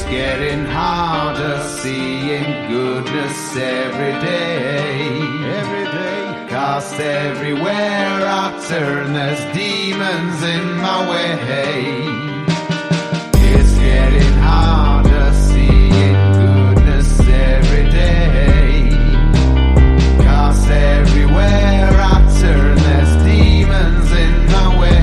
getting harder, seeing goodness every day. Every day. 'Cause everywhere I turn, there's demons in my way. It's getting harder, seeing goodness every day. 'Cause everywhere I turn, there's demons in my way.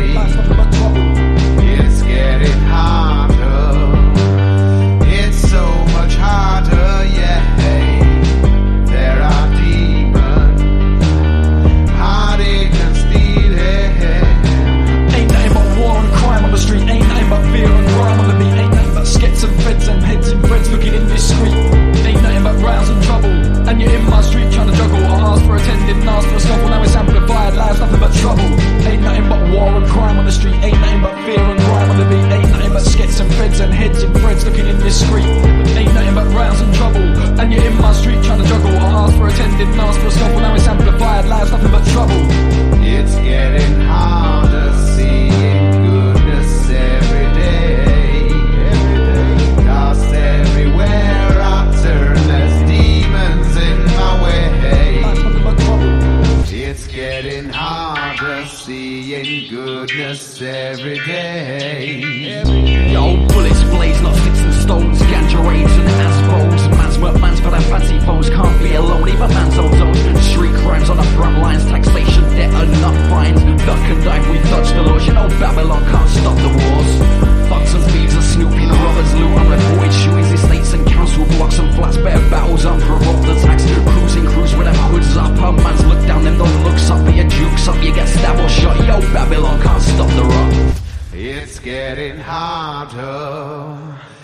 It's getting harder. It's so much harder, yeah. There are demons, heartache and stealing. Ain't nothing but war and crime on the street. Ain't nothing but fear and crime on the beat. Ain't nothing but skits and feds and heads and breads looking indiscreet. Ain't nothing but rows and trouble, and you're in my street trying to juggle. I asked for attending, asked for a scuffle. Now it's amplified, lives nothing but trouble. Ain't nothing but war and crime on the street. Ain't nothing but fear and crime on the beat. Ain't nothing but skits and feds and heads and breads looking indiscreet. Ain't nothing but rows and trouble, and you're in my street trying to juggle. I asked for attending, asked for a scuffle. Now it's amplified, lives nothing but trouble. It's getting harder, seeing goodness every day. Every day. 'Cause everywhere I turn, there's demons in my way. Lives nothing but trouble. It's getting harder, seeing goodness every day. Yo, bullets blaze, not sticks and stones. Ganja raids and asphalt. Man's work, man's for their fancy foes. Can't be alone, even man's old zones. Street crimes on the front lines. Taxation, debt, enough fines. Duck and dive, we dodge the laws. You know Babylon can't stop the wars. Thugs and thieves are snooping, robbers loot unreported shootings. Estates and council blocks and flats. Better battles, unprovoked attacks. Cruising crews with them hoods up. A man's look down, them don't look up. But your jukes up, you get stabbed or shot. Yo, Babylon can't stop the rot. It's getting harder.